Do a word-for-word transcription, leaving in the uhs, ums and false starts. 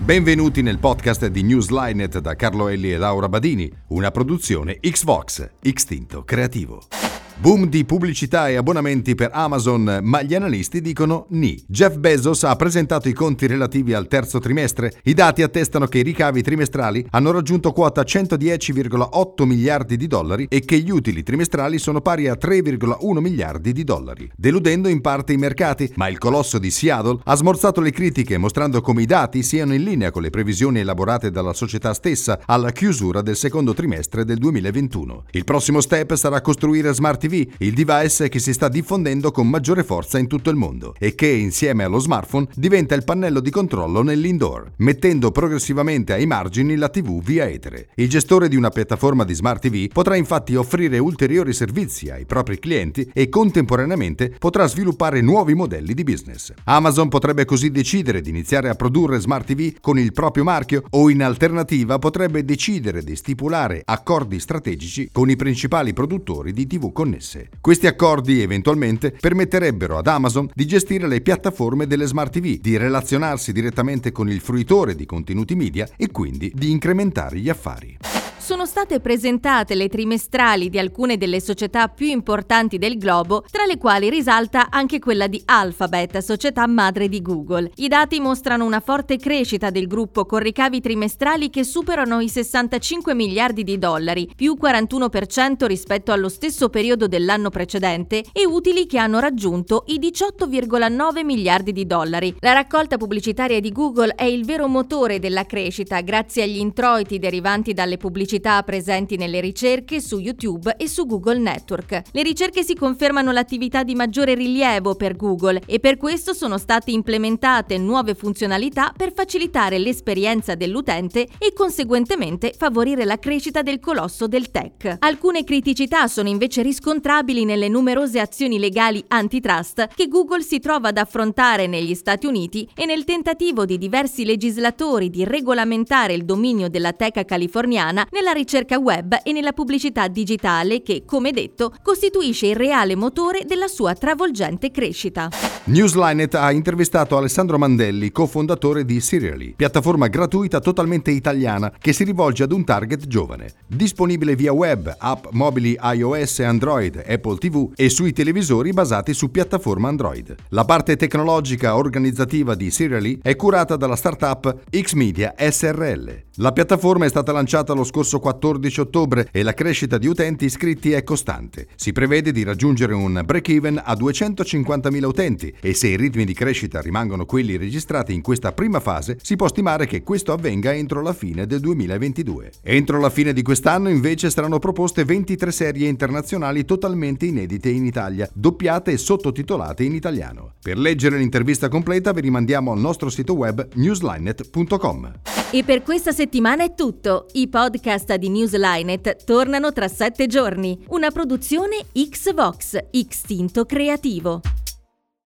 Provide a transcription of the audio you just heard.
Benvenuti nel podcast di Newslinet da Carlo Elli e Laura Badini, una produzione Xvox, Xtinto Creativo. Boom di pubblicità e abbonamenti per Amazon, ma gli analisti dicono ni. Jeff Bezos ha presentato i conti relativi al terzo trimestre. I dati attestano che i ricavi trimestrali hanno raggiunto quota centodieci virgola otto miliardi di dollari e che gli utili trimestrali sono pari a tre virgola uno miliardi di dollari, deludendo in parte i mercati, ma il colosso di Seattle ha smorzato le critiche mostrando come i dati siano in linea con le previsioni elaborate dalla società stessa alla chiusura del secondo trimestre del duemilaventuno. Il prossimo step sarà costruire Smart T V, il device che si sta diffondendo con maggiore forza in tutto il mondo e che, insieme allo smartphone, diventa il pannello di controllo nell'indoor, mettendo progressivamente ai margini la tivù via etere. Il gestore di una piattaforma di Smart T V potrà infatti offrire ulteriori servizi ai propri clienti e contemporaneamente potrà sviluppare nuovi modelli di business. Amazon potrebbe così decidere di iniziare a produrre Smart T V con il proprio marchio o, in alternativa, potrebbe decidere di stipulare accordi strategici con i principali produttori di tivù connesse. Questi accordi eventualmente permetterebbero ad Amazon di gestire le piattaforme delle Smart T V, di relazionarsi direttamente con il fruitore di contenuti media e quindi di incrementare gli affari. Sono state presentate le trimestrali di alcune delle società più importanti del globo, tra le quali risalta anche quella di Alphabet, società madre di Google. I dati mostrano una forte crescita del gruppo con ricavi trimestrali che superano i sessantacinque miliardi di dollari, più quarantuno per cento rispetto allo stesso periodo dell'anno precedente, e utili che hanno raggiunto i diciotto virgola nove miliardi di dollari. La raccolta pubblicitaria di Google è il vero motore della crescita, grazie agli introiti derivanti dalle pubblicità presenti nelle ricerche su YouTube e su Google Network. Le ricerche si confermano l'attività di maggiore rilievo per Google e per questo sono state implementate nuove funzionalità per facilitare l'esperienza dell'utente e conseguentemente favorire la crescita del colosso del tech. Alcune criticità sono invece riscontrabili nelle numerose azioni legali antitrust che Google si trova ad affrontare negli Stati Uniti e nel tentativo di diversi legislatori di regolamentare il dominio della teca californiana nella ricerca web e nella pubblicità digitale che, come detto, costituisce il reale motore della sua travolgente crescita. Newslinet ha intervistato Alessandro Mandelli, cofondatore di Serially, piattaforma gratuita totalmente italiana che si rivolge ad un target giovane. Disponibile via web, app mobili iOS e Android, Apple tivù e sui televisori basati su piattaforma Android. La parte tecnologica organizzativa di Serially è curata dalla startup Xmedia S R L. La piattaforma è stata lanciata lo scorso quattordici ottobre e la crescita di utenti iscritti è costante. Si prevede di raggiungere un break-even a duecentocinquantamila utenti e se i ritmi di crescita rimangono quelli registrati in questa prima fase, si può stimare che questo avvenga entro la fine del duemilaventidue. Entro la fine di quest'anno invece saranno proposte ventitré serie internazionali totalmente inedite in Italia, doppiate e sottotitolate in italiano. Per leggere l'intervista completa vi rimandiamo al nostro sito web newslinet punto com. E per questa settimana è tutto. I podcast di Newslinet tornano tra sette giorni. Una produzione Xvox, Xtinto Creativo.